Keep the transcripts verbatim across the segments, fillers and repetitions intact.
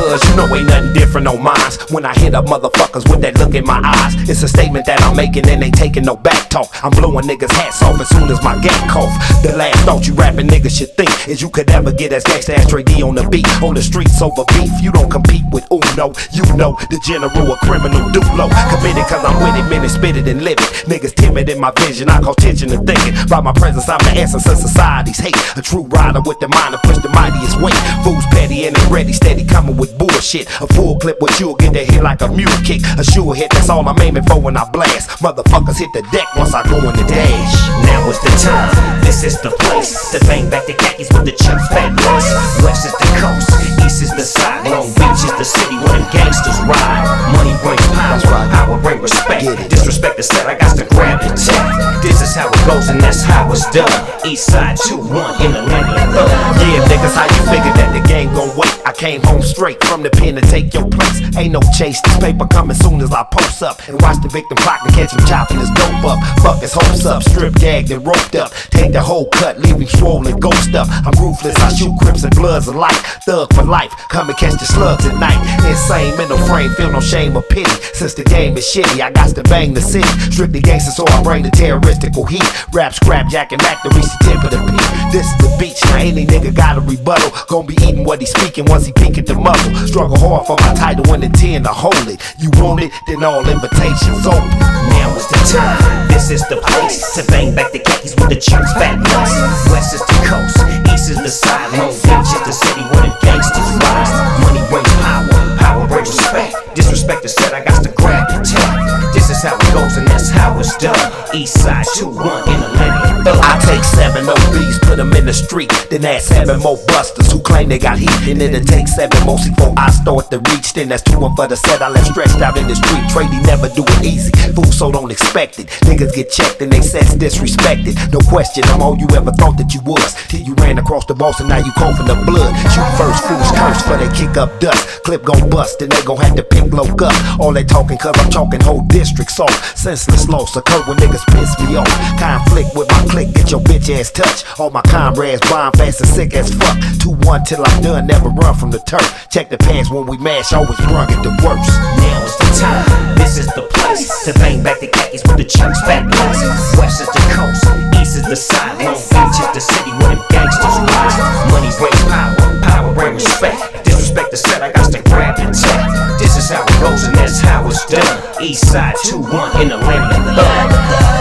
cuz you know ain't nothing different on mine. When I hit up motherfuckers with that look in my eyes, it's a statement that I'm making and ain't taking no back talk. I'm blowing niggas hats off as soon as my gap cough. The last thought you rapping niggas should think is you could ever get as gangsta as Trey D on the beat. On the streets over beef, you don't compete with Uno. You know the general a criminal Duplo. Committed cause I'm with it, minute, spit it and live it. Niggas timid in my vision, I cause tension and thinking. By my presence, I'm the essence of society's hate. A true rider with the mind to push the mightiest weight. Fools petty and they ready, steady coming with bullshit. A full clip with you'll get that hit like a mule kick. A sure hit, that's all I'm aiming for when I blast. Motherfuckers hit the deck once I go in the dash. Now is the time, this is the place to bang back the khakis with the chuck fat lace. West is the coast, east is the side. Long Beach is the city where them gangsters ride. Money brings power, power brings respect. Disrespect the set, I got to grab the tech. This is how it goes and that's how it's done. East side two one in the land of thug. Yeah, niggas, how you figure that the game gon' wait? I came home straight from the pen to take your place. Ain't no chase, this paper coming soon as I post up. And watch the victim clock and catch him chopping his dope up. Fuck his hopes up, strip gagged and roped up. Take the whole cut, leave him swollen, ghost up. I'm ruthless, I shoot crips and bloods alike. Thug for life, come and catch the slugs at night. Insane mental frame, feel no shame or pity. Since the game is shitty, I got to bang the city. Strictly gangster, so I bring the terroristical heat. Rap, scrap, jack, and back to reach the tip of the peak. This is the beach, now any nigga got a rebuttal. Gon' be eating what he speaking once he peek at the muzzle. Struggle hard for my title and the ten to hold it. You want it, then all invitations open. Now is the time, this is the place to bang back the khakis with the chucks fat lace. West is the coast, east is the side. Long Beach is the city where them gangsters rise. Money brings power, power brings respect. Disrespect the set, I got to grab the tech. This is how it goes and that's how it's done. East side two one in the land of thug. I take seven O Bs, put them in the street. Then add seven more busters who claim they got heat. And then it takes seven more before I start to reach. Then that's two one for the set I left stretched out in the street. Trady never do it easy, fool so don't expect it. Niggas get checked and they sets disrespected. No question, I'm all you ever thought that you was. Till you ran across the boss and now you coughing the blood. Shoot first, fools curse for they kick up dust. Clip gon' bust and they gon' have to pick low up. All they talking cause I'm talking whole districts off. Senseless loss occur when niggas piss me off. Conflict with my clique, get your bitch ass touch. All my comrades blind, fast and sick as fuck. two one till I'm done, never run from the turf. Check the pants when we mash, always run at the worst. Now is the time, this is the place to bang back the khakis with the chucks fat lace. West is the coast, east is the side. Long Beach is the city where them gangsters rise. Money brings power, power brings respect. Disrespect the set, I got to grab the tech. This is how it goes and that's how it's done. East side two one in the land of thug.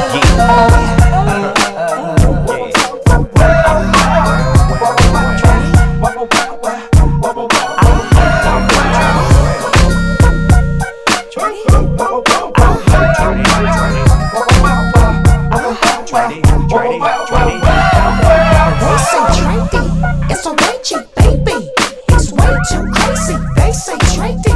Yeah. They say Trey D, it's a way cheap baby. It's way too crazy. They say Trey D.